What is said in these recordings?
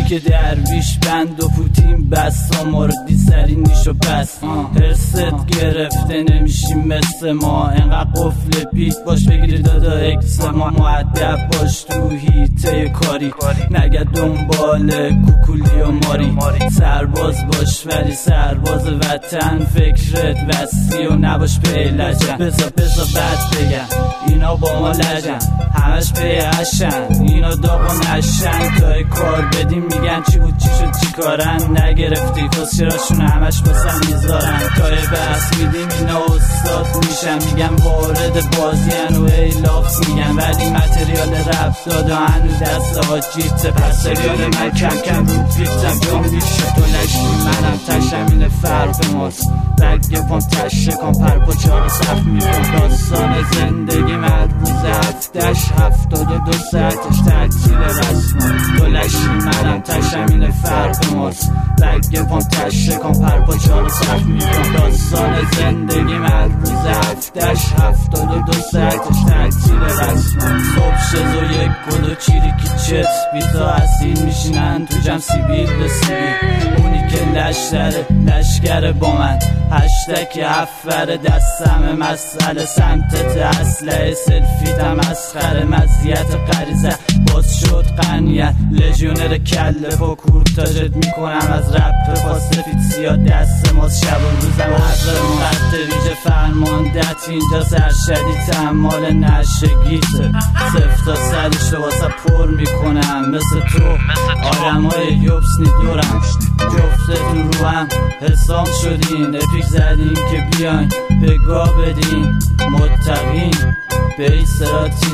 که درویش بند و پوتین بس آماردی سری نیشو پس هرست گرفته نمیشی مثل ما انقدر قفل پیک باش بگیری دادا اکس ما معدب باش تو هیته کاری نگه دنبال کوکولی و ماری سرباز باش ولی سرباز وطن فکرت وسیع و نباش پیلجن بذار بد بگم اینا با ما لجن همش پیهشن اینا داغ و نشن تا کار بدیم میگن چی بود چی شد چی کارن نگرفتی کسچراشون همش بسن میذارن تا بحث میدیم اینا استاد میشن میگن وارد بازین و ایلاف میگن ولی متریال رفت داده هنو دست آجیت پس سریال من کم رو پیتم جام بیشه تو لشتی منم تشم اینه فرق ماست رگ پام تشه کن پرپاچه ها رو صف میکن داستان زندگی روز هفتش 72 ساعتش تعطیل رسم تو لشتی منم تشم اینه فرق ماست رگ پام تشه کن پرپاچه ها رو صف میکن داستان زندگی روز هفتش 72 ساعتش تعطیل رسم صبح شد و یک گل و چیری که چت بیتا اصیل میشینن تو جمع سیبیل به سیبیل اونی که لشکره با من هشتک افره دستم مسئله سمتت اسلحه سلفیتم مسخره مزیت غریزه باز شد قنیت لژیونر کله با کورتاژت میکنم از رپ با سفید سیاه دست ماست شب و روزم حضر قد ویژه فرماندت اینجا سرشدی تحمال نشگیته سفتا سرش رو واسه پر میکنم مثل تو آدمای یوبسنی دورم جفتتون رو هم حسام شدین اپیک زدین که بیاین بگاه بدین متقین به این سراتی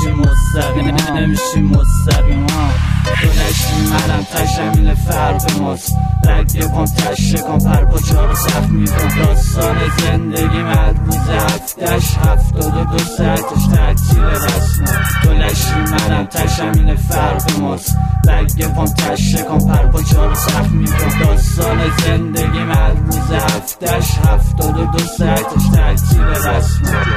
نمیشی مستقیم تو نشتی منم تشمین فرق ماست رگ پام تشه کن پرپاچه ها رو صف میکن داستان زندگی روز هفتش 72 ساعتش تعطیل رسم تو نشتی منم تشمین فرق ماست رگ پام تشه کن پرپاچه ها رو صف میکن داستان زندگی روز هفتش 72 ساعتش تعطیل رسم